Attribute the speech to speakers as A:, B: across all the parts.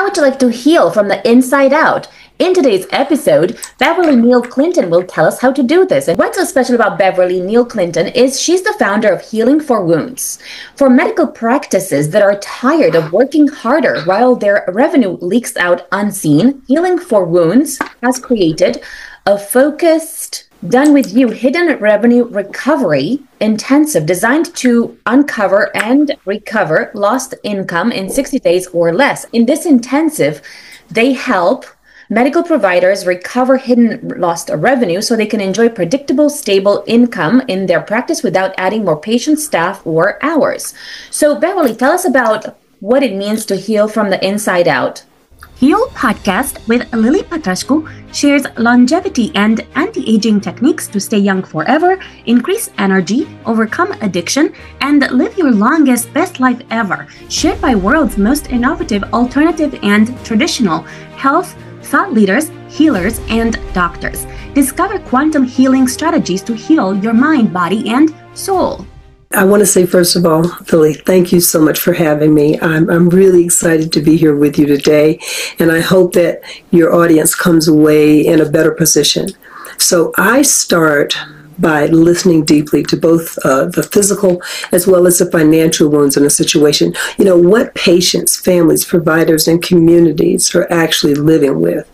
A: How would you like to heal from the inside out? In today's episode, Beverly Neal Clinton will tell us how to do this. And what's so special about Beverly Neal Clinton is she's the founder of Healing for Wounds. For medical practices that are tired of working harder while their revenue leaks out unseen, Healing for Wounds has created a focused, done with you hidden revenue recovery intensive designed to uncover and recover lost income in 60 days or less. In this intensive, they help medical providers recover hidden lost revenue so they can enjoy predictable, stable income in their practice without adding more patients, staff, or hours. So, Beverly, tell us about what it means to heal from the inside out.
B: Heal Podcast with Lily Patrascu shares longevity and anti-aging techniques to stay young forever, increase energy, overcome addiction, and live your longest, best life ever. Shared by world's most innovative, alternative, and traditional health thought leaders, healers, and doctors. Discover quantum healing strategies to heal your mind, body, and soul.
C: I want to say, first of all, Lily, thank you so much for having me. I'm really excited to be here with you today, and I hope that your audience comes away in a better position. So I start by listening deeply to both the physical as well as the financial wounds in a situation. You know, what patients, families, providers, and communities are actually living with.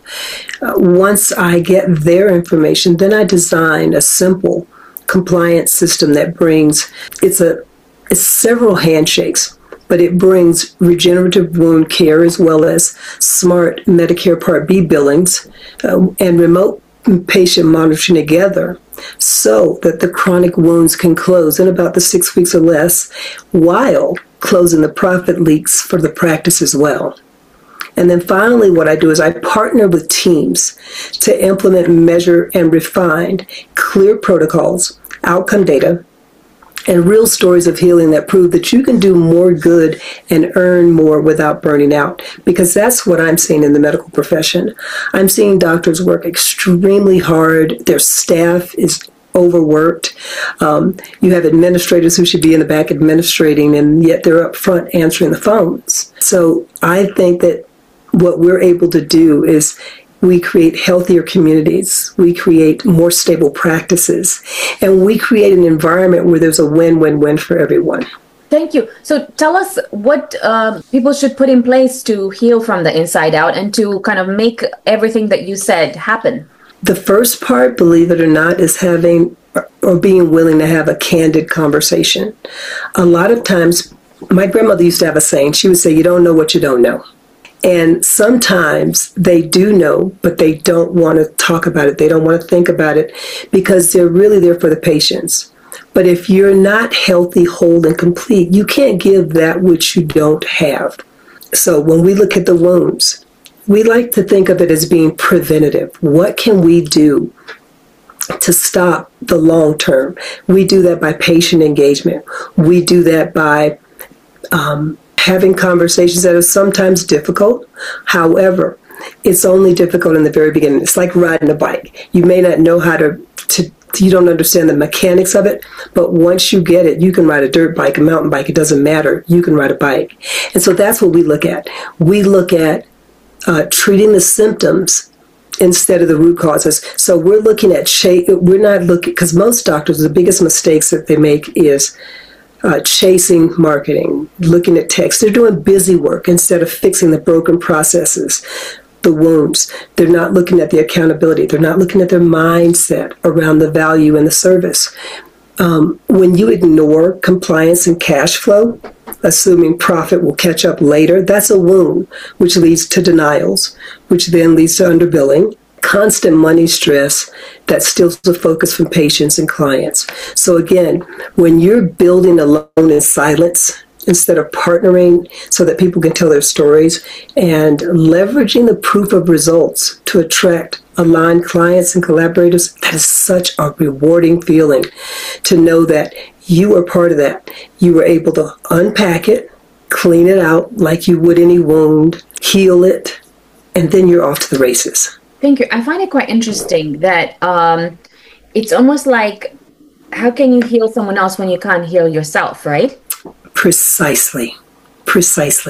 C: Once I get their information, then I design a simple compliance system that brings, it's several handshakes, but it brings regenerative wound care as well as smart Medicare Part B billings and remote patient monitoring together so that the chronic wounds can close in about the 6 weeks or less while closing the profit leaks for the practice as well. And then finally, what I do is I partner with teams to implement, measure, and refine clear protocols, outcome data, and real stories of healing that prove that you can do more good and earn more without burning out. Because that's what I'm seeing in the medical profession. I'm seeing doctors work extremely hard. Their staff is overworked. You have administrators who should be in the back administrating, and yet they're up front answering the phones. So I think that what we're able to do is we create healthier communities, we create more stable practices, and we create an environment where there's a win-win-win for everyone.
A: Thank you. So tell us what people should put in place to heal from the inside out and to kind of make everything that you said happen.
C: The first part, believe it or not, is having or being willing to have a candid conversation. A lot of times, my grandmother used to have a saying, she would say, "You don't know what you don't know." And sometimes they do know, but they don't want to talk about it. They don't want to think about it because they're really there for the patients. But if you're not healthy, whole, and complete, you can't give that which you don't have. So when we look at the wounds, we like to think of it as being preventative. What can we do to stop the long term? We do that by patient engagement. We do that by having conversations that are sometimes difficult. However, it's only difficult in the very beginning. It's like riding a bike. You may not know how to you don't understand the mechanics of it, but once you get it, you can ride a dirt bike, a mountain bike, it doesn't matter. You can ride a bike. And so that's what we look at. We look at treating the symptoms instead of the root causes. So we're looking at we're not looking, because most doctors, the biggest mistakes that they make is chasing marketing, looking at text. They're doing busy work instead of fixing the broken processes, the wounds. They're not looking at the accountability. They're not looking at their mindset around the value and the service. When you ignore compliance and cash flow, assuming profit will catch up later, that's a wound, which leads to denials, which then leads to underbilling, constant money stress that steals the focus from patients and clients. So again, when you're building alone in silence instead of partnering so that people can tell their stories and leveraging the proof of results to attract aligned clients and collaborators, that is such a rewarding feeling to know that you are part of that. You were able to unpack it, clean it out like you would any wound, heal it, and then you're off to the races.
A: Thank you. I find it quite interesting that it's almost like, how can you heal someone else when you can't heal yourself, right?
C: Precisely.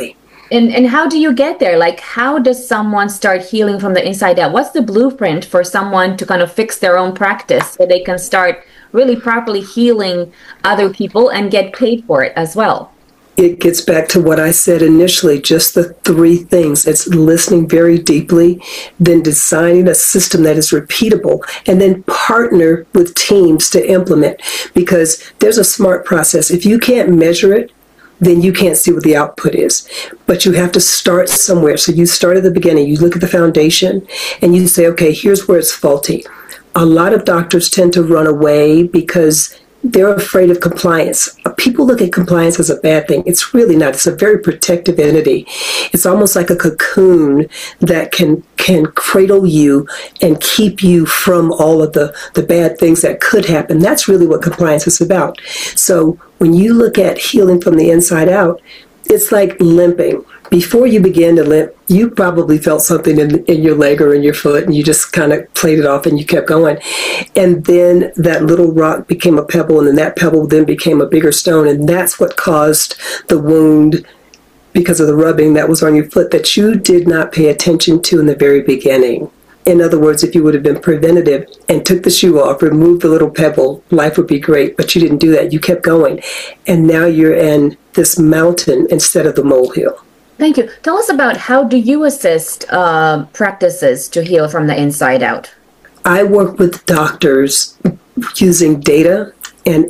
A: And how do you get there? Like, how does someone start healing from the inside out? What's the blueprint for someone to kind of fix their own practice so they can start really properly healing other people and get paid for it as well?
C: It gets back to what I said initially, just the three things. It's listening very deeply, then designing a system that is repeatable, and then partner with teams to implement, because there's a SMART process. If you can't measure it, then you can't see what the output is. But you have to start somewhere. So you start at the beginning, you look at the foundation, and you say, okay, here's where it's faulty. A lot of doctors tend to run away because they're afraid of compliance. People look at compliance as a bad thing. It's really not. It's a very protective entity. It's almost like a cocoon that can cradle you and keep you from all of the bad things that could happen. That's really what compliance is about. So when you look at healing from the inside out, it's like limping. Before you began to limp, you probably felt something in your leg or in your foot, and you just kind of played it off and you kept going. And then that little rock became a pebble, and then that pebble then became a bigger stone, and that's what caused the wound because of the rubbing that was on your foot that you did not pay attention to in the very beginning. In other words, if you would have been preventative and took the shoe off, removed the little pebble, life would be great, but you didn't do that. You kept going. And now you're in this mountain instead of the molehill.
A: Thank you. Tell us about how do you assist practices to heal from the inside out?
C: I work with doctors using data and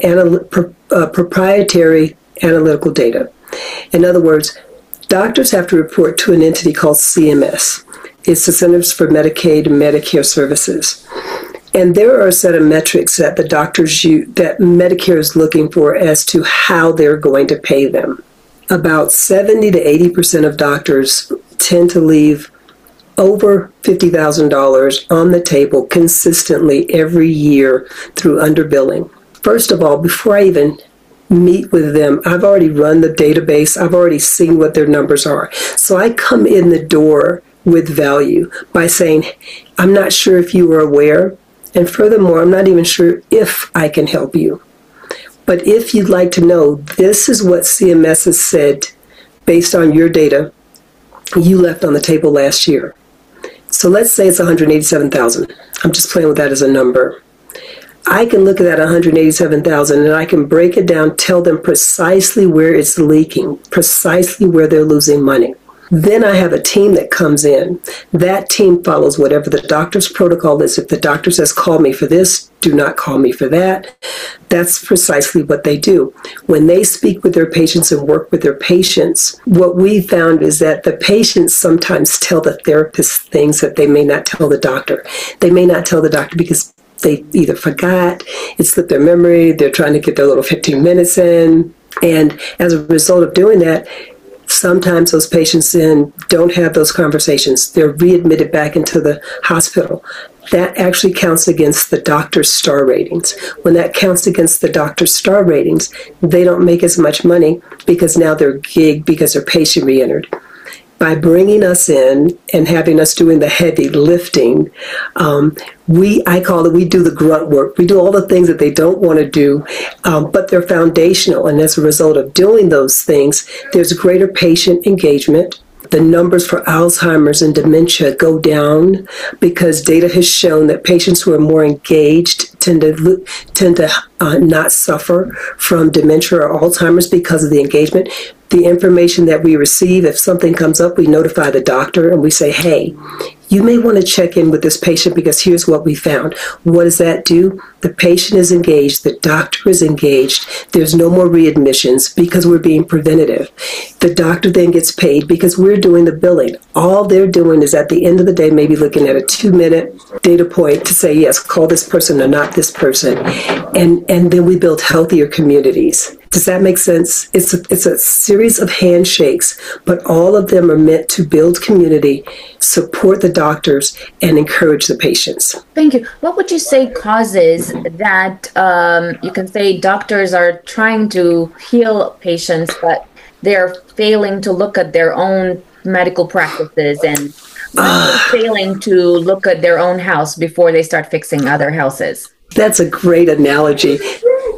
C: proprietary analytical data. In other words, doctors have to report to an entity called CMS. It's the Centers for Medicaid and Medicare Services. And there are a set of metrics that the doctors use, that Medicare is looking for as to how they're going to pay them. About 70 to 80% of doctors tend to leave over $50,000 on the table consistently every year through underbilling. First of all, before I even meet with them, I've already run the database. I've already seen what their numbers are. So I come in the door with value by saying, I'm not sure if you are aware, and furthermore, I'm not even sure if I can help you. But if you'd like to know, this is what CMS has said based on your data you left on the table last year. So let's say it's 187,000. I'm just playing with that as a number. I can look at that 187,000 and I can break it down, tell them precisely where it's leaking, precisely where they're losing money. Then I have a team that comes in. That team follows whatever the doctor's protocol is. If the doctor says, call me for this, do not call me for that. That's precisely what they do. When they speak with their patients and work with their patients, what we found is that the patients sometimes tell the therapist things that they may not tell the doctor. They may not tell the doctor because they either forgot, it slipped their memory, they're trying to get their little 15 minutes in. And as a result of doing that, sometimes those patients then don't have those conversations. They're readmitted back into the hospital. That actually counts against the doctor's star ratings. When that counts against the doctor's star ratings, they don't make as much money because now they're gigged because their patient re-entered. By bringing us in and having us doing the heavy lifting, I call it, we do the grunt work. We do all the things that they don't want to do, but they're foundational. And as a result of doing those things, there's greater patient engagement. The numbers for Alzheimer's and dementia go down because data has shown that patients who are more engaged tend to not suffer from dementia or Alzheimer's because of the engagement. The information that we receive, if something comes up, we notify the doctor and we say, hey, you may want to check in with this patient because here's what we found. What does that do? The patient is engaged. The doctor is engaged. There's no more readmissions because we're being preventative. The doctor then gets paid because we're doing the billing. All they're doing is at the end of the day, maybe looking at a 2-minute data point to say, yes, call this person or not this person. And then we build healthier communities. Does that make sense? It's a series of handshakes, but all of them are meant to build community, support the doctors, and encourage the patients.
A: Thank you. What would you say causes that you can say doctors are trying to heal patients, but they're failing to look at their own medical practices and failing to look at their own house before they start fixing other houses?
C: That's a great analogy.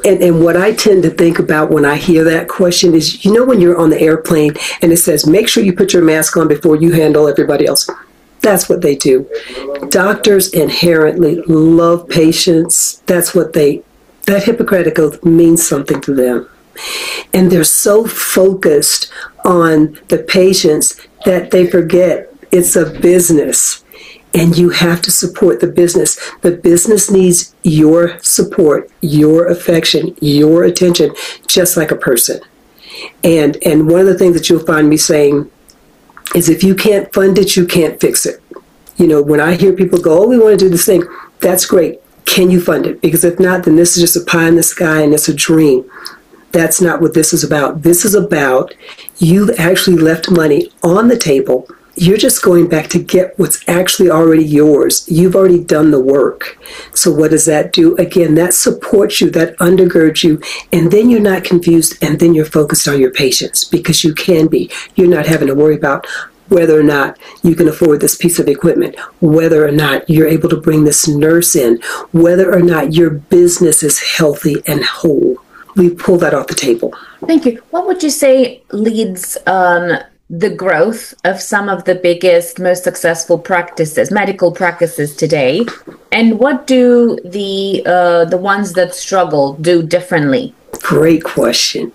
C: And what I tend to think about when I hear that question is, when you're on the airplane and it says, make sure you put your mask on before you handle everybody else. That's what they do. Doctors inherently love patients. That Hippocratic Oath means something to them. And they're so focused on the patients that they forget it's a business. And you have to support the business. The business needs your support, your affection, your attention, just like a person. And one of the things that you'll find me saying is, if you can't fund it, you can't fix it. When I hear people go, oh, we want to do this thing, that's great. Can you fund it? Because if not, then this is just a pie in the sky and it's a dream. That's not what this is about. This is about, you've actually left money on the table. You're just going back to get what's actually already yours. You've already done the work. So what does that do? Again, that supports you, that undergirds you, and then you're not confused, and then you're focused on your patients, because you can be. You're not having to worry about whether or not you can afford this piece of equipment, whether or not you're able to bring this nurse in, whether or not your business is healthy and whole. We pull that off the table.
A: Thank you. What would you say leads the growth of some of the biggest, most successful practices, medical practices today? And what do the ones that struggle do differently?
C: Great question.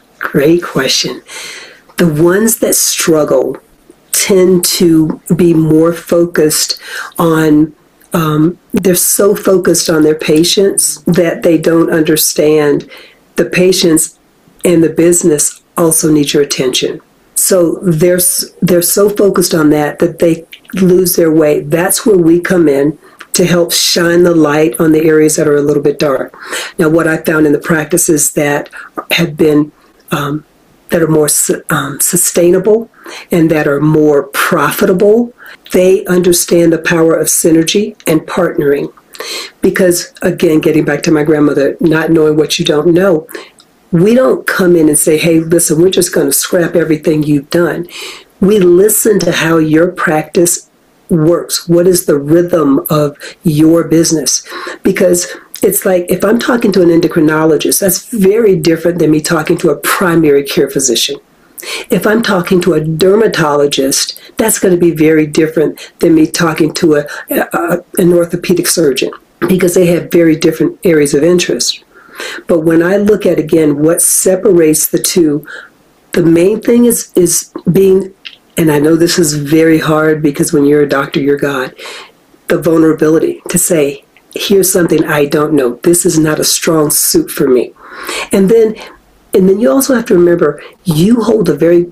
C: The ones that struggle tend to be more focused on, they're so focused on their patients that they don't understand the patients and the business also need your attention. So they're so focused on that they lose their way. That's where we come in to help shine the light on the areas that are a little bit dark. Now, what I found in the practices that have been that are more sustainable and that are more profitable, they understand the power of synergy and partnering. Because, again, getting back to my grandmother, not knowing what you don't know, we don't come in and say, hey, listen, we're just going to scrap everything you've done. We listen to how your practice works. What is the rhythm of your business? Because it's like, if I'm talking to an endocrinologist, that's very different than me talking to a primary care physician. If I'm talking to a dermatologist, that's going to be very different than me talking to an orthopedic surgeon, because they have very different areas of interest. But when I look at, again, what separates the two, the main thing is being, and I know this is very hard because when you're a doctor, you're God, the vulnerability to say, here's something I don't know. This is not a strong suit for me. And then you also have to remember, you hold a very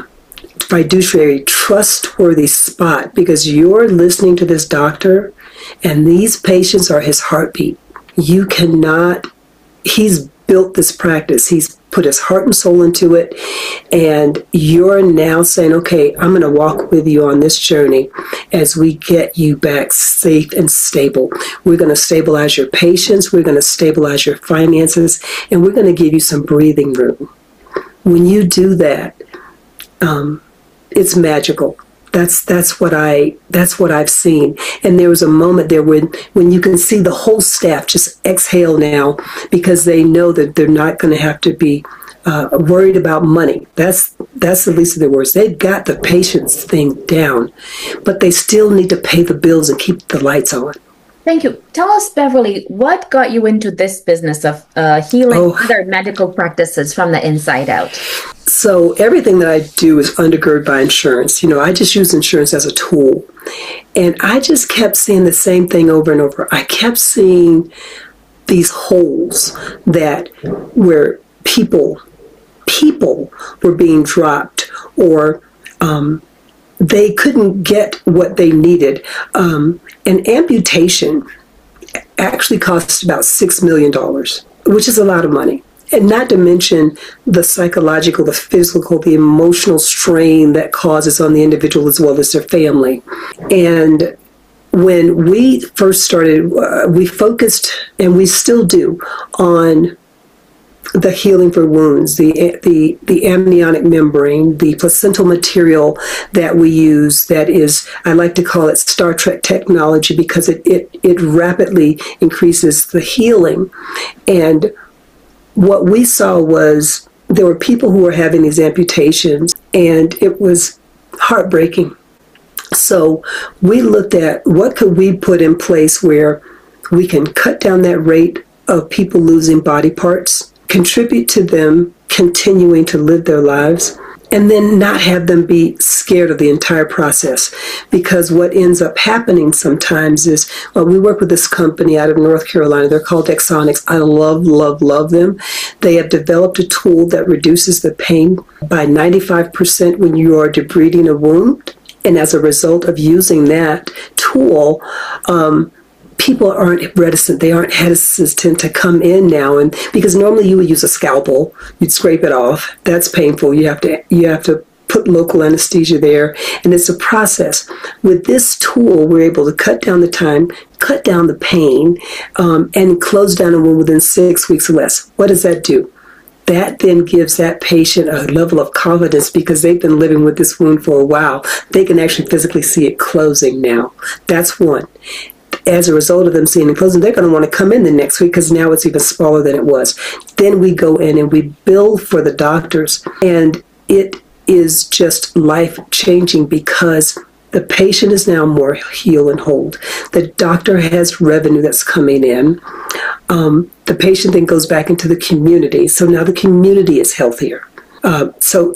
C: fiduciary, trustworthy spot, because you're listening to this doctor and these patients are his heartbeat. You cannot, he's built this practice. He's put his heart and soul into it. And you're now saying, okay, I'm going to walk with you on this journey as we get you back safe and stable. We're going to stabilize your patients. We're going to stabilize your finances. And we're going to give you some breathing room. When you do that, it's magical. That's what I've seen. And there was a moment there when you can see the whole staff just exhale now, because they know that they're not going to have to be worried about money. That's the least of their worries. They've got the patients thing down, but they still need to pay the bills and keep the lights on.
A: Thank you. Tell us, Beverly, what got you into this business of healing other medical practices from the inside out?
C: So everything that I do is undergirded by insurance. I just use insurance as a tool. And I just kept seeing the same thing over and over. I kept seeing these holes that where people were being dropped, or they couldn't get what they needed. An amputation actually costs about $6 million, which is a lot of money. And not to mention the psychological, the physical, the emotional strain that causes on the individual as well as their family. And when we first started, we focused, and we still do, on the healing for wounds, the amniotic membrane, the placental material that we use, that is, I like to call it Star Trek technology, because it rapidly increases the healing. And what we saw was there were people who were having these amputations, and it was heartbreaking. So we looked at what could we put in place where we can cut down that rate of people losing body parts, contribute to them continuing to live their lives, and then not have them be scared of the entire process. Because what ends up happening sometimes is, well, we work with this company out of North Carolina. They're called Exonics. I love them. They have developed a tool that reduces the pain by 95% when you are debriding a wound. And as a result of using that tool, people aren't reticent. They aren't hesitant to come in now, and because normally you would use a scalpel, you'd scrape it off. That's painful. You have to put local anesthesia there, and it's a process. With this tool, we're able to cut down the time, cut down the pain, and close down a wound within 6 weeks or less. What does that do? That then gives that patient a level of confidence because they've been living with this wound for a while. They can actually physically see it closing now. That's one. As a result of them seeing it closing, they're going to want to come in the next week because now it's even smaller than it was. Then we go in and we bill for the doctors, and it is just life-changing because the patient is now more heal and hold. The doctor has revenue that's coming in. The patient then goes back into the community. So now the community is healthier. So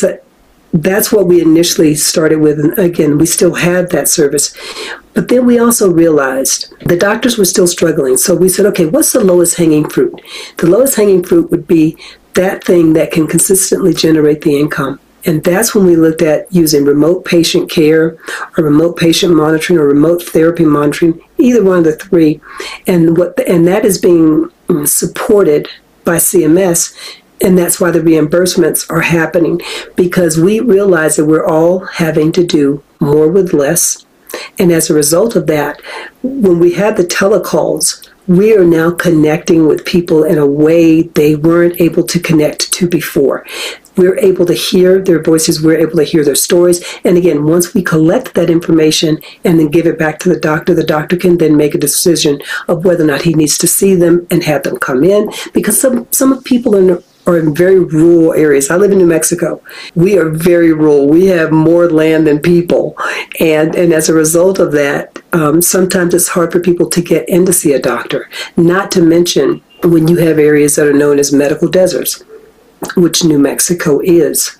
C: that's what we initially started with. And again, we still have that service. But then we also realized the doctors were still struggling. So we said, okay, what's the lowest hanging fruit? The lowest hanging fruit would be that thing that can consistently generate the income. And that's when we looked at using remote patient care or remote patient monitoring or remote therapy monitoring, either one of the three. And that is being supported by CMS. And that's why the reimbursements are happening, because we realize that we're all having to do more with less. And as a result of that, when we have the telecalls, we are now connecting with people in a way they weren't able to connect to before. We're able to hear their voices. We're able to hear their stories. And again, once we collect that information and then give it back to the doctor can then make a decision of whether or not he needs to see them and have them come in. Because some people are in very rural areas. I live in New Mexico. We are very rural. We have more land than people. And as a result of that, sometimes it's hard for people to get in to see a doctor. Not to mention when you have areas that are known as medical deserts, which New Mexico is.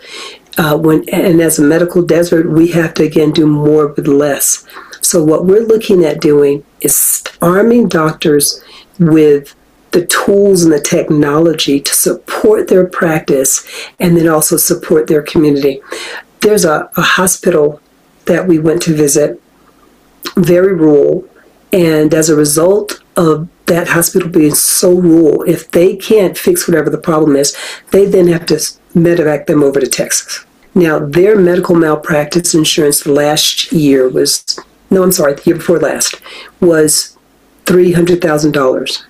C: And as a medical desert, we have to, again, do more with less. So what we're looking at doing is arming doctors with the tools and the technology to support their practice and then also support their community. There's a hospital that we went to visit, very rural, and as a result of that hospital being so rural, if they can't fix whatever the problem is, they then have to medevac them over to Texas. Now, their medical malpractice insurance the year before last, was $300,000.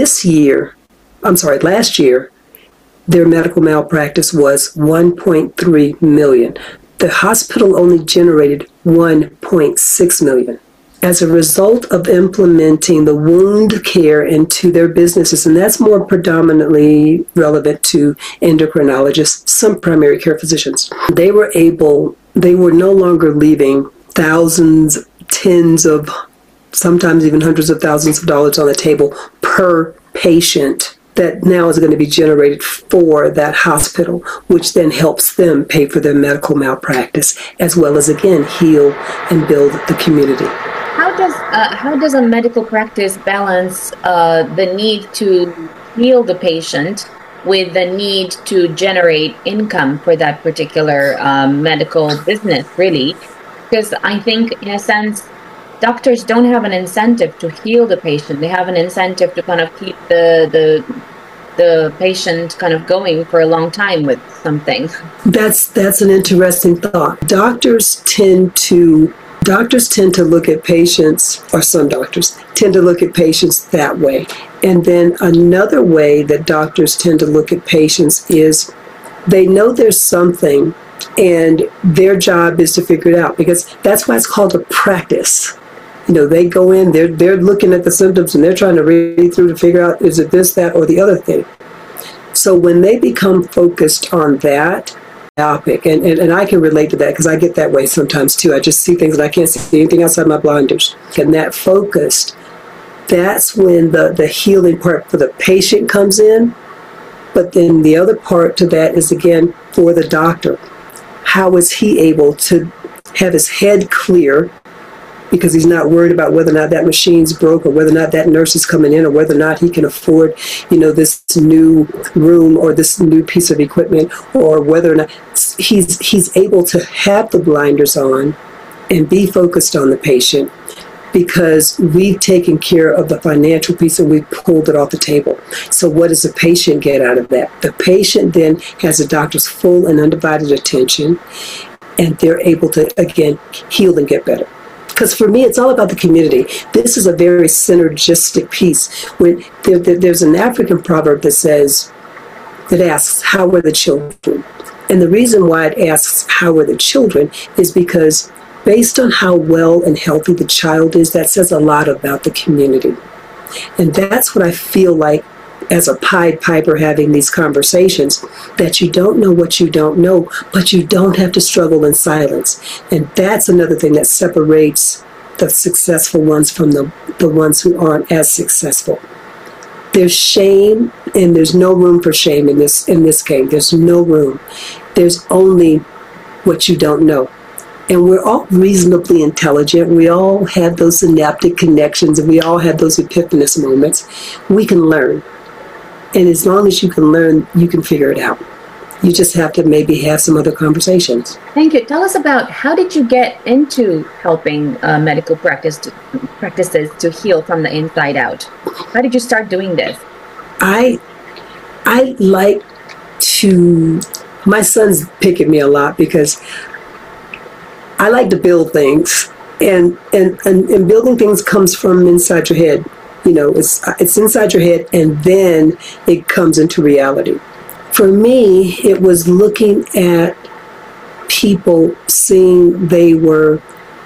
C: Last year, their medical malpractice was $1.3 million. The hospital only generated $1.6 million. As a result of implementing the wound care into their businesses, and that's more predominantly relevant to endocrinologists, some primary care physicians, they were no longer leaving thousands, tens of, sometimes even hundreds of thousands of dollars on the table per patient that now is going to be generated for that hospital, which then helps them pay for their medical malpractice, as well as, again, heal and build the community.
A: How does a medical practice balance the need to heal the patient with the need to generate income for that particular medical business, really? Because I think, in a sense, doctors don't have an incentive to heal the patient. They have an incentive to kind of keep the patient kind of going for a long time with something.
C: That's an interesting thought. Doctors tend to look at patients, or some doctors tend to look at patients that way. And then another way that doctors tend to look at patients is they know there's something and their job is to figure it out, because that's why it's called a practice. You know, they go in, they're looking at the symptoms and they're trying to read through to figure out, is it this, that, or the other thing. So when they become focused on that topic, and I can relate to that because I get that way sometimes too. I just see things and I can't see anything outside my blinders. And that focused, that's when the healing part for the patient comes in. But then the other part to that is, again, for the doctor. How is he able to have his head clear because he's not worried about whether or not that machine's broke or whether or not that nurse is coming in or whether or not he can afford, this new room or this new piece of equipment, or whether or not he's able to have the blinders on and be focused on the patient because we've taken care of the financial piece and we've pulled it off the table. So what does the patient get out of that? The patient then has the doctor's full and undivided attention, and they're able to, again, heal and get better. Because for me, it's all about the community. This is a very synergistic piece. When there's an African proverb that asks, how were the children? And the reason why it asks, how were the children, is because based on how well and healthy the child is, that says a lot about the community. And that's what I feel like as a Pied Piper having these conversations, that you don't know what you don't know, but you don't have to struggle in silence. And that's another thing that separates the successful ones from the ones who aren't as successful. There's shame, and there's no room for shame in this game. There's no room. There's only what you don't know. And we're all reasonably intelligent. We all have those synaptic connections, and we all have those epiphanous moments. We can learn. And as long as you can learn, you can figure it out. You just have to maybe have some other conversations.
A: Thank you. Tell us about, how did you get into helping medical practices to heal from the inside out? How did you start doing this?
C: I like to, my sons pick at me a lot because I like to build things. And building things comes from inside your head. It's inside your head, and then it comes into reality. For me, it was looking at people, seeing they were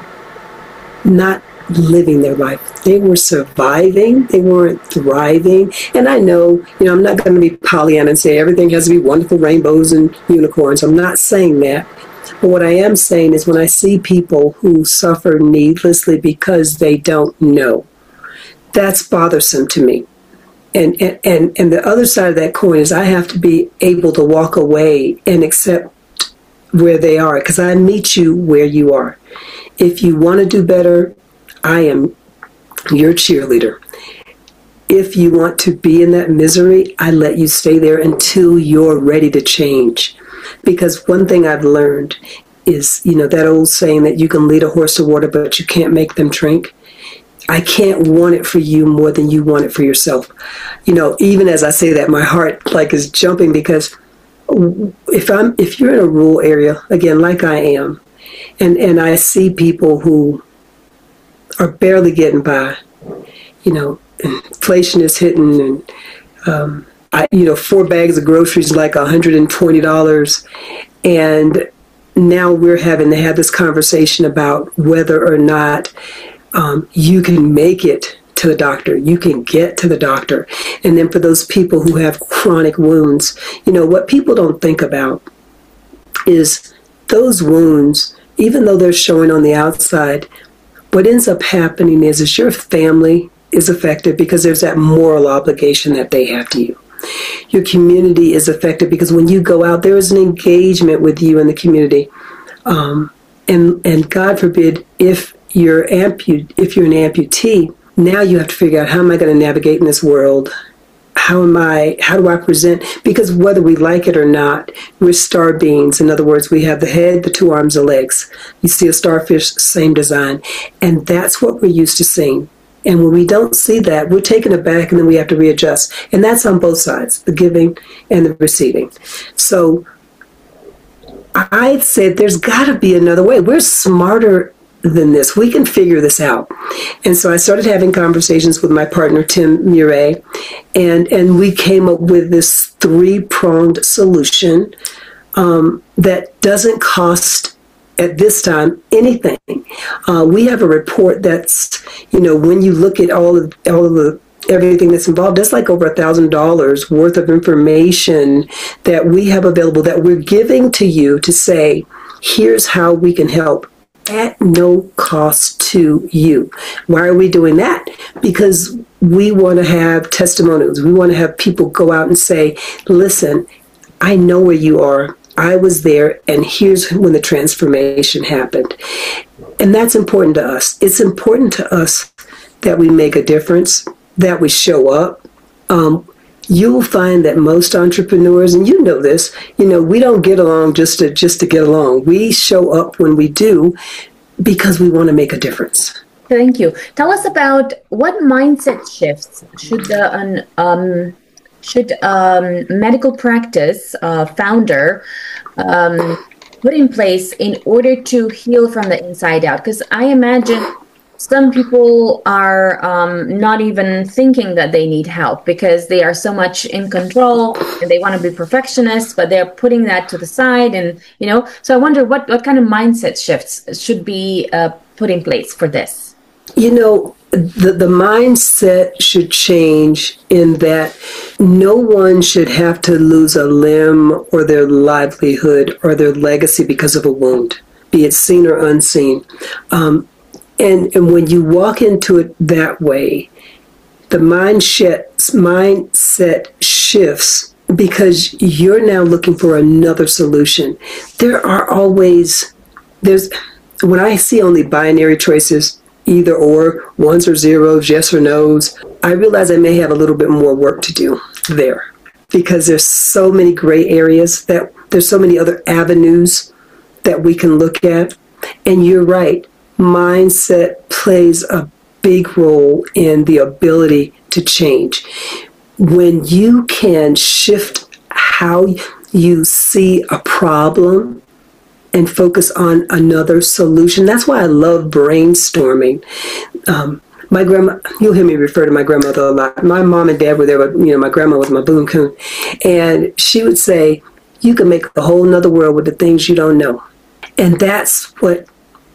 C: not living their life. They were surviving. They weren't thriving. And I know, I'm not going to be Pollyanna and say everything has to be wonderful rainbows and unicorns. I'm not saying that. But what I am saying is when I see people who suffer needlessly because they don't know, that's bothersome to me. And the other side of that coin is I have to be able to walk away and accept where they are, because I meet you where you are. If you want to do better, I am your cheerleader. If you want to be in that misery, I let you stay there until you're ready to change. Because one thing I've learned is, that old saying that you can lead a horse to water, but you can't make them drink. I can't want it for you more than you want it for yourself. Even as I say that, my heart is jumping, because if you're in a rural area, again, like I am, and I see people who are barely getting by, inflation is hitting, and 4 bags of groceries like $120, and now we're having to have this conversation about whether or not you can make it to the doctor. You can get to the doctor. And then for those people who have chronic wounds, what people don't think about is those wounds, even though they're showing on the outside, what ends up happening is your family is affected because there's that moral obligation that they have to you. Your community is affected because when you go out, there is an engagement with you in the community. And God forbid, if you're an amputee, now you have to figure out, how am I going to navigate in this world? How do I present? Because whether we like it or not, we're star beings. In other words, we have the head, the 2 arms, the legs. You see a starfish, same design. And that's what we're used to seeing. And when we don't see that, we're taken aback, and then we have to readjust. And that's on both sides, the giving and the receiving. So I said, there's got to be another way. We're smarter than this. We can figure this out. And so I started having conversations with my partner, Tim Murray, and we came up with this 3-pronged solution that doesn't cost, at this time, anything. We have a report that's, when you look at all of the everything that's involved. That's like over $1,000 worth of information that we have available that we're giving to you to say, here's how we can help at no cost to you. Why are we doing that? Because we want to have testimonials. We want to have people go out and say, listen, I know where you are. I was there, and here's when the transformation happened. And that's important to us. It's important to us that we make a difference, that we show up. You'll find that most entrepreneurs, and you know this, we don't get along just to get along. We show up when we do because we want to make a difference.
A: Thank you. Tell us about what mindset shifts should medical practice founder put in place in order to heal from the inside out? Because I imagine some people are not even thinking that they need help because they are so much in control and they want to be perfectionists, but they're putting that to the side. And, so I wonder what kind of mindset shifts should be put in place for this?
C: The mindset should change in that no one should have to lose a limb or their livelihood or their legacy because of a wound, be it seen or unseen. And when you walk into it that way, the mindset shifts because you're now looking for another solution. When I see only binary choices, either or, ones or zeros, yes or no's, I realize I may have a little bit more work to do there because there's so many gray areas, that there's so many other avenues that we can look at. And you're right. Mindset plays a big role in the ability to change. When you can shift how you see a problem and focus on another solution, that's why I love brainstorming. My grandma, you'll hear me refer to my grandmother a lot. My mom and dad were there, but my grandma was my boon coon. And she would say, you can make a whole nother world with the things you don't know. And that's what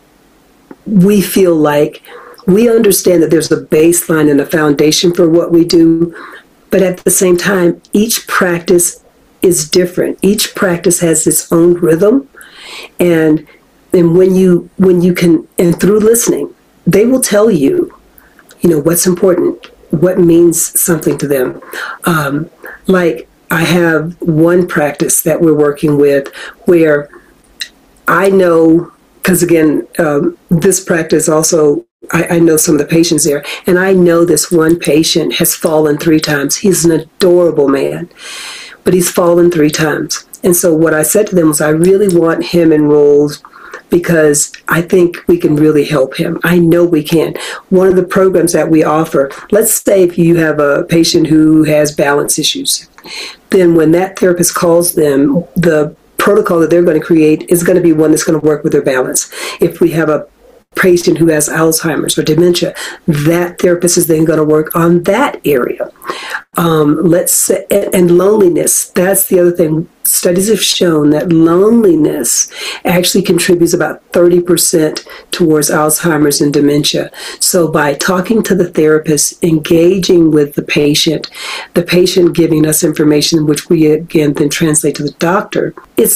C: we feel like. We understand that there's a baseline and a foundation for what we do, but at the same time, each practice is different. Each practice has its own rhythm, and when you can, and through listening, they will tell you, what's important, what means something to them. Like I have one practice that we're working with where I know. Because again, this practice also, I know some of the patients there, and I know this one patient has fallen 3 times. He's an adorable man, but he's fallen 3 times. And so what I said to them was, I really want him enrolled because I think we can really help him. I know we can. One of the programs that we offer, let's say if you have a patient who has balance issues, then when that therapist calls them, the protocol that they're going to create is going to be one that's going to work with their balance. If we have a patient who has Alzheimer's or dementia, that therapist is then going to work on that area. Let's say, and loneliness, that's the other thing. Studies have shown that loneliness actually contributes about 30% towards Alzheimer's and dementia. So by talking to the therapist, engaging with the patient giving us information, which we again then translate to the doctor, it's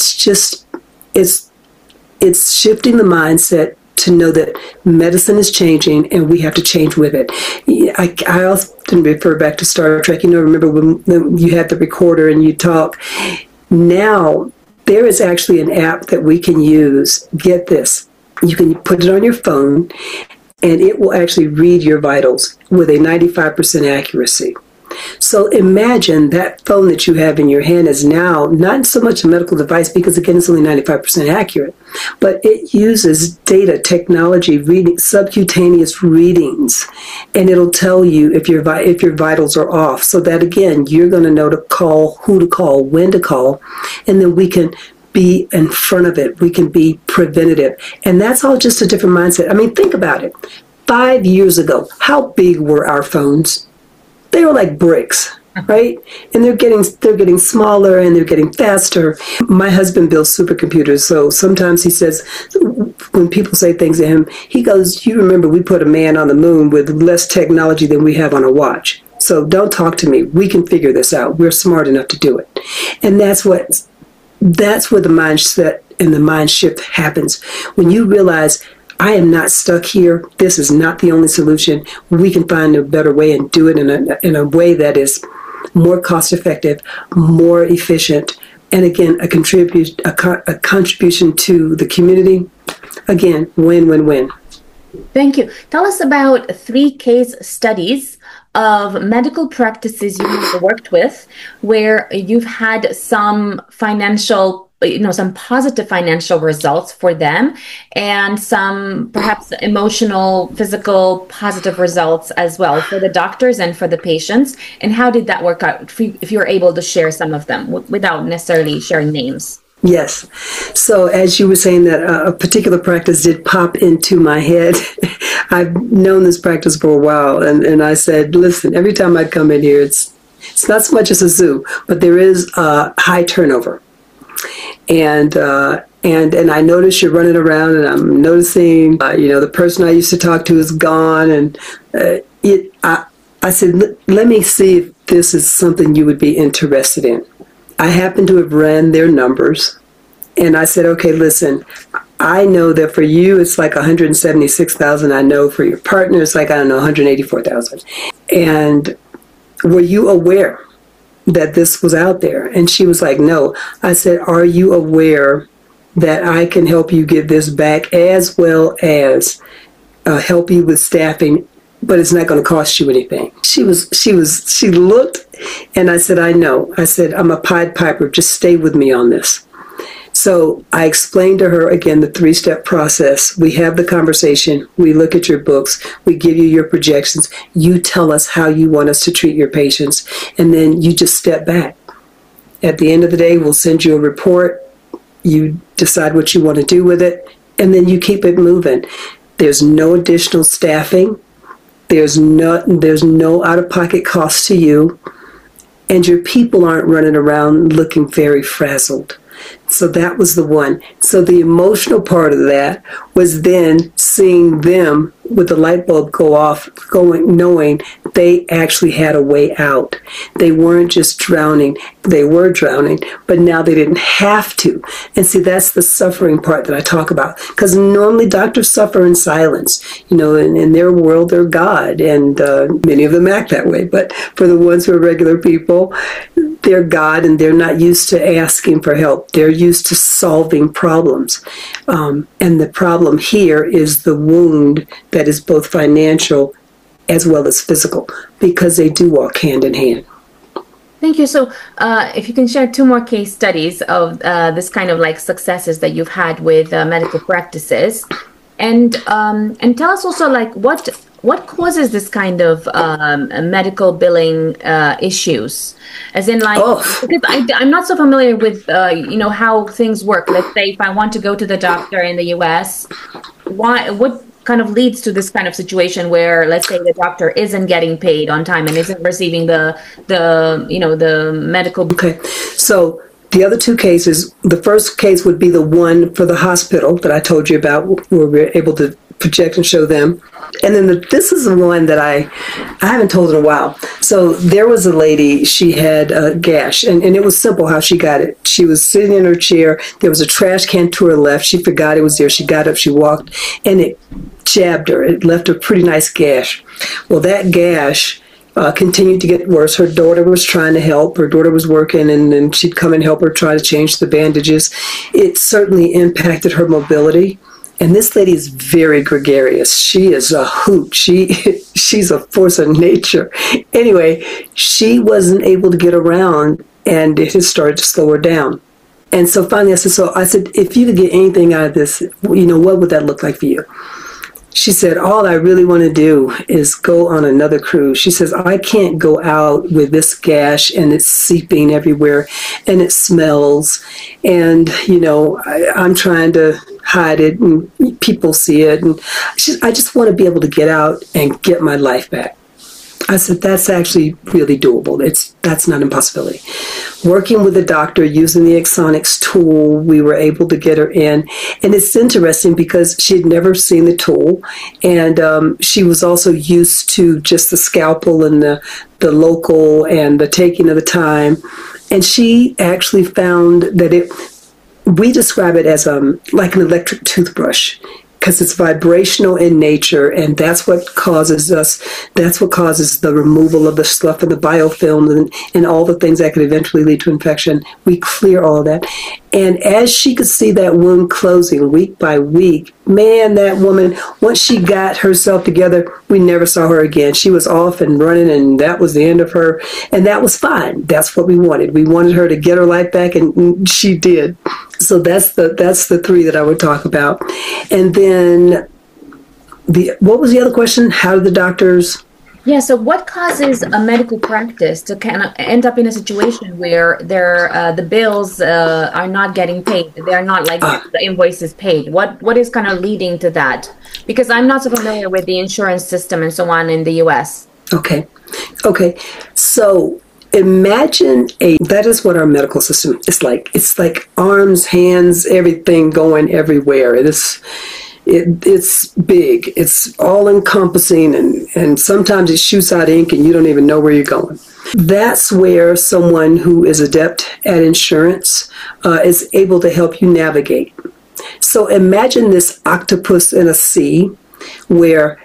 C: shifting the mindset to know that medicine is changing and we have to change with it. I often refer back to Star Trek. Remember when you had the recorder and you talk? Now, there is actually an app that we can use. Get this. You can put it on your phone and it will actually read your vitals with a 95% accuracy. So imagine that phone that you have in your hand is now not so much a medical device because, again, it's only 95% accurate, but it uses data, technology, subcutaneous readings, and it'll tell you if your vitals are off so that, again, you're going to know to call, who to call, when to call, and then we can be in front of it. We can be preventative. And that's all just a different mindset. I mean, think about it. 5 years ago, how big were our phones? They were like bricks, right? And they're getting smaller and they're getting faster. My husband builds supercomputers, so sometimes he says, when people say things to him, he goes, you remember we put a man on the moon with less technology than we have on a watch. So don't talk to me. We can figure this out. We're smart enough to do it. And that's where the mindset and the mind shift happens. When you realize, I am not stuck here. This is not the only solution. We can find a better way and do it in a way that is more cost effective, more efficient, and again, a contribution to the community. Again, win, win, win.
A: Thank you. Tell us about 3 case studies of medical practices you've worked with where you've had some some positive financial results for them and some perhaps emotional, physical, positive results as well for the doctors and for the patients. And how did that work out if you're able to share some of them without necessarily sharing names?
C: Yes. So as you were saying that a particular practice did pop into my head, I've known this practice for a while. And I said, listen, every time I come in here, it's not so much as a zoo, but there is high turnover. And I notice you're running around, and I'm noticing, the person I used to talk to is gone. And I said, let me see if this is something you would be interested in. I happen to have ran their numbers, and I said, okay, listen, I know that for you it's like 176,000. I know for your partner it's like, 184,000. And were you aware that this was out there? And she was like, no. I said, are you aware that I can help you get this back as well as help you with staffing, but it's not going to cost you anything? She looked, and I said, I know. I said, I'm a Pied Piper. Just stay with me on this. So I explained to her, again, the 3-step process. We have the conversation. We look at your books. We give you your projections. You tell us how you want us to treat your patients. And then you just step back. At the end of the day, we'll send you a report. You decide what you want to do with it. And then you keep it moving. There's no additional staffing. There's no out-of-pocket cost to you. And your people aren't running around looking very frazzled. So that was the one. So the emotional part of that was then seeing them with the light bulb go off, knowing they actually had a way out. They weren't just drowning. They were drowning, but now they didn't have to. And see, that's the suffering part that I talk about. Because normally doctors suffer in silence. In their world, they're God, and many of them act that way. But for the ones who are regular people, they're God, and they're not used to asking for help. They're used to solving problems. And the problem here is the wound that is both financial as well as physical, because they do walk hand in hand.
A: Thank you. So if you can share 2 more case studies of this kind of like successes that you've had with medical practices, and tell us also like what causes this kind of medical billing issues, as in like, because I'm not so familiar with how things work. Let's say if I want to go to the doctor in the US, what kind of leads to this kind of situation where, let's say, the doctor isn't getting paid on time and isn't receiving the medical.
C: Okay, so the other 2 cases, the first case would be the one for the hospital that I told you about, where we're able to project and show them. And then this is the one that I haven't told in a while. So there was a lady, she had a gash, and it was simple how she got it. She was sitting in her chair. There was a trash can to her left. She forgot it was there. She got up, she walked, and it jabbed her. It left a pretty nice gash. Well, that gash continued to get worse. Her daughter was trying to help. Her daughter was working, and then she'd come and help her try to change the bandages. It certainly impacted her mobility. And this lady is very gregarious. She is a hoot. She's a force of nature. Anyway, she wasn't able to get around, and it has started to slow her down. And so finally I said, if you could get anything out of this, what would that look like for you? She said, all I really want to do is go on another cruise. She says, I can't go out with this gash and it's seeping everywhere and it smells. And, I'm trying to hide it and people see it. And I just want to be able to get out and get my life back. I said, that's actually really doable. That's not an impossibility. Working with the doctor, using the Axonics tool, we were able to get her in. And it's interesting because she had never seen the tool. And she was also used to just the scalpel and the local and the taking of the time. And she actually found that we describe it as like an electric toothbrush, because it's vibrational in nature, and that's what causes the removal of the slough and the biofilm and all the things that could eventually lead to infection. We clear all of that. And as she could see that wound closing week by week, man, that woman, once she got herself together, we never saw her again. She was off and running, and that was the end of her. And that was fine. That's what we wanted. We wanted her to get her life back, and she did. So that's the three that I would talk about. And then what was the other question? How did the doctors?
A: Yeah, so what causes a medical practice to kind of end up in a situation where the bills are not getting paid? They're not like the invoices paid. What is kind of leading to that? Because I'm not so familiar with the insurance system and so on in the U.S.
C: Okay. So imagine that is what our medical system is like. It's like arms, hands, everything going everywhere. It's big. It's all encompassing, and sometimes it shoots out ink and you don't even know where you're going. That's where someone who is adept at insurance is able to help you navigate. So imagine this octopus in a sea where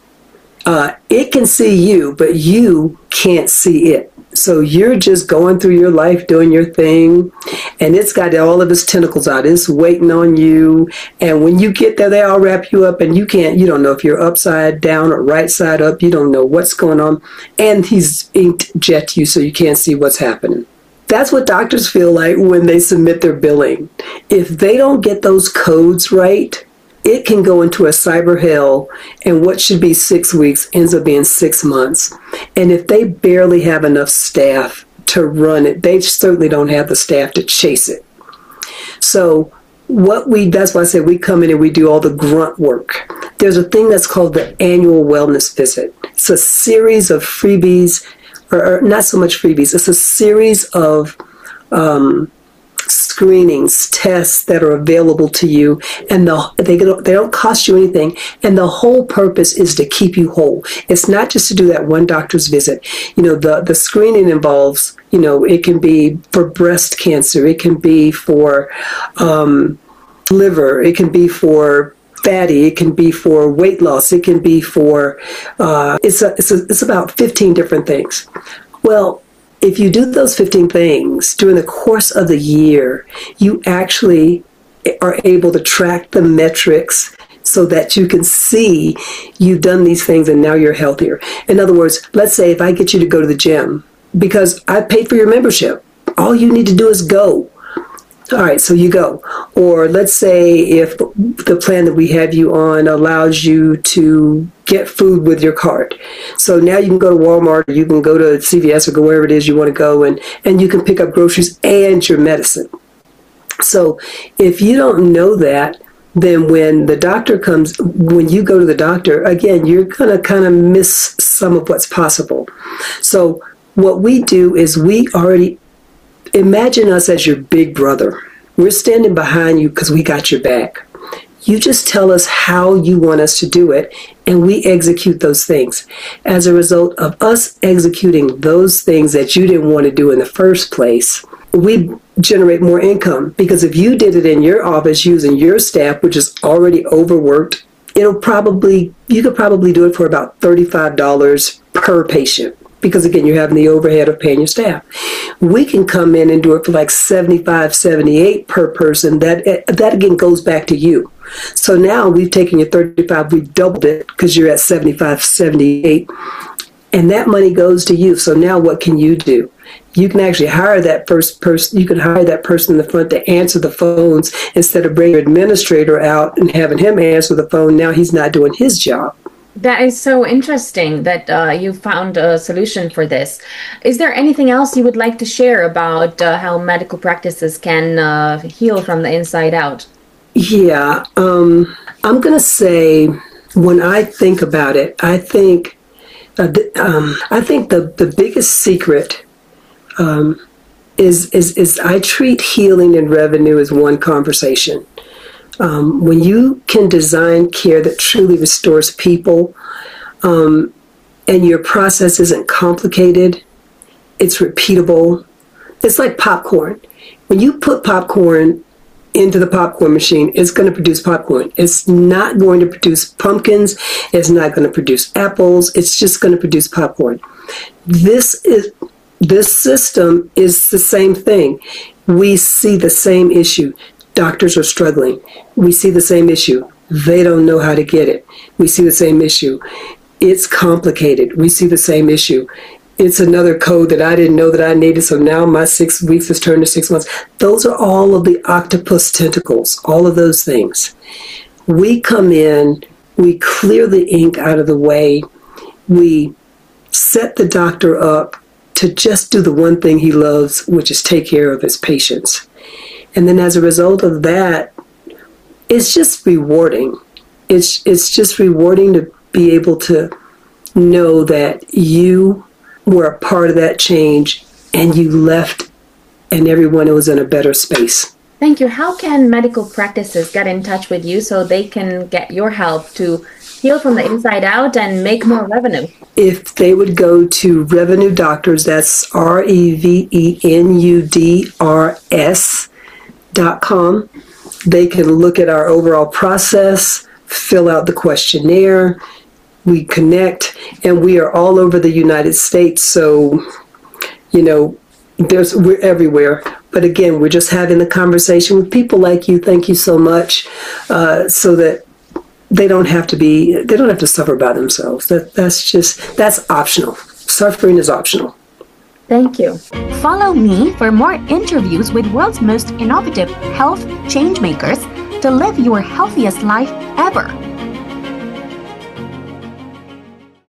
C: it can see you, but you can't see it. So you're just going through your life, doing your thing, and it's got all of its tentacles out. It's waiting on you. And when you get there, they all wrap you up, and you don't know if you're upside down or right side up. You don't know what's going on. And he's inkjet you so you can't see what's happening. That's what doctors feel like when they submit their billing. If they don't get those codes right, it can go into a cyber hell, and what should be 6 weeks ends up being 6 months. And if they barely have enough staff to run it, they certainly don't have the staff to chase it. So that's why I said we come in and we do all the grunt work. There's a thing that's called the annual wellness visit. It's a series of freebies, or not so much freebies, it's a series of screenings, tests that are available to you, and they don't cost you anything, and the whole purpose is to keep you whole. It's not just to do that one doctor's visit. The screening involves, it can be for breast cancer, it can be for liver, it can be for fatty, it can be for weight loss, it can be for it's about 15 different things. Well, if you do those 15 things during the course of the year, you actually are able to track the metrics so that you can see you've done these things and now you're healthier. In other words, let's say if I get you to go to the gym because I paid for your membership, all you need to do is go. All right, so you go. Or let's say if the plan that we have you on allows you to get food with your card. So now you can go to Walmart, or you can go to CVS, or go wherever it is you want to go, and you can pick up groceries and your medicine. So if you don't know that, then when you go to the doctor, again, you're going to kind of miss some of what's possible. So what we do is we already imagine us as your big brother. We're standing behind you because we got your back. You just tell us how you want us to do it, and we execute those things. As a result of us executing those things that you didn't want to do in the first place, we generate more income, because if you did it in your office using your staff, which is already overworked, you could probably do it for about $35 per patient. Because again, you're having the overhead of paying your staff. We can come in and do it for like $75, $78 per person. That again goes back to you. So now we've taken your $35, we've doubled it because you're at $75, $78, and that money goes to you. So now what can you do? You can actually hire that first person. You can hire that person in the front to answer the phones instead of bringing your administrator out and having him answer the phone. Now he's not doing his job.
A: That is so interesting that you found a solution for this. Is there anything else you would like to share about how medical practices can heal from the inside out? Yeah,
C: I'm going to say when I think about it, I think I think the biggest secret is I treat healing and revenue as one conversation. When you can design care that truly restores people, and your process isn't complicated, it's repeatable. It's like popcorn. When you put popcorn into the popcorn machine, it's going to produce popcorn. It's not going to produce pumpkins. It's not going to produce apples. It's just going to produce popcorn. This system is the same thing. We see the same issue. Doctors are struggling. We see the same issue. They don't know how to get it. We see the same issue. It's complicated. We see the same issue. It's another code that I didn't know that I needed, so now my 6 weeks has turned to 6 months. Those are all of the octopus tentacles, all of those things. We come in, we clear the ink out of the way, we set the doctor up to just do the one thing he loves, which is take care of his patients. And then as a result of that, it's just rewarding. It's just rewarding to be able to know that you were a part of that change and you left and everyone was in a better space.
A: Thank you. How can medical practices get in touch with you so they can get your help to heal from the inside out and make more revenue?
C: If they would go to Revenue Doctors, that's RevenUDrs.com, they can look at our overall process, fill out the questionnaire, we connect, and we are all over the United States. So, we're everywhere. But again, we're just having the conversation with people like you. Thank you so much, so that they don't have to suffer by themselves. That's optional. Suffering is optional.
A: Thank you.
B: Follow me for more interviews with world's most innovative health change makers to live your healthiest life ever.